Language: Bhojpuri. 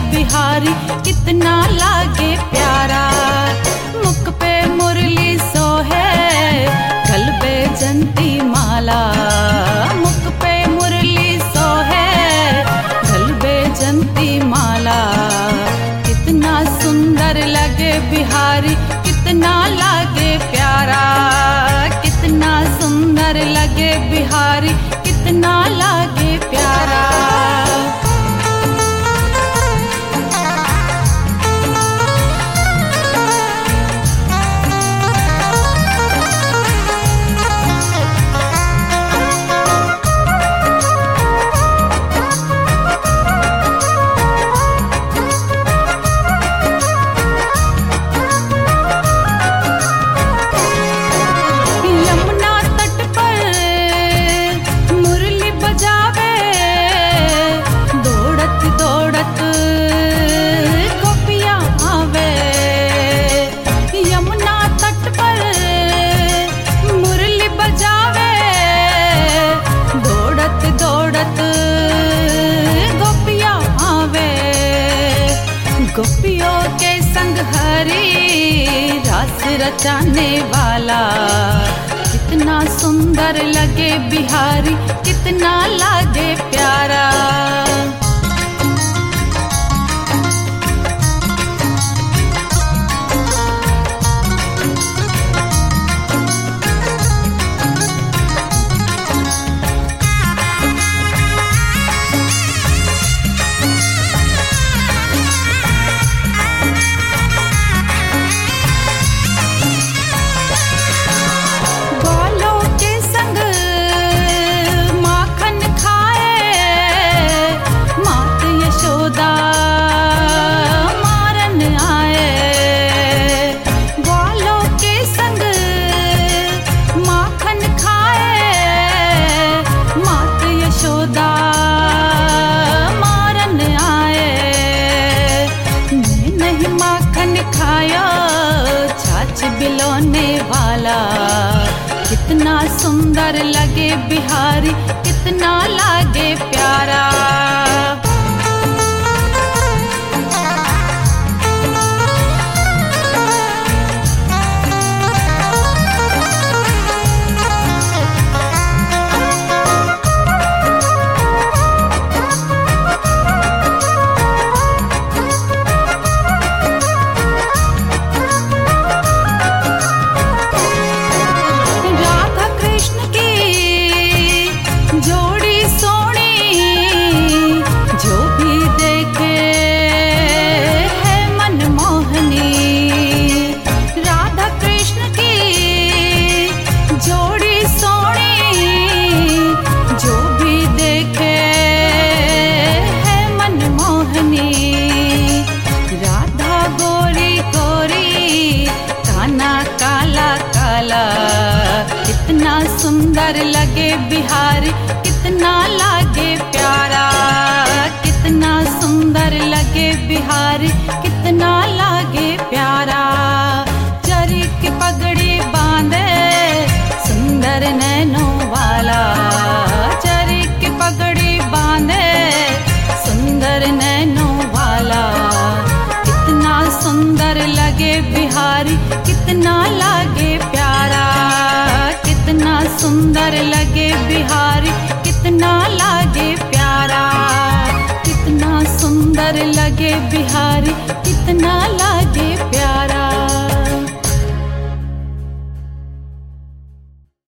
बिहारी कितना लागे प्यारा। मुख पे मुरली सोहे गल पे जंती माला, मुख पे मुरली सोहे गल पे जंती माला। कितना सुंदर लगे बिहारी कितना लागे प्यारा, कितना सुंदर लगे बिहारी कितना लागे प्यारा। गोपियों के संग हरी रास रचाने वाला, कितना सुंदर लगे बिहारी कितना लागे प्यारा। बिलोने वाला कितना सुंदर लगे बिहारी कितना लागे प्यारा। कितना सुंदर लगे बिहारी कितना लागे प्यारा, कितना सुंदर लगे बिहारी कितना लागे प्यारा। चरी की पगड़ी बांधे सुंदर नैनों वाला, चरी की पगड़ी बांधे सुंदर नैनों वाला। कितना सुंदर लगे बिहारी कितना लागे प्यारा, कितना सुंदर लगे बिहारी कितना लागे प्यारा, कितना सुंदर लगे बिहारी कितना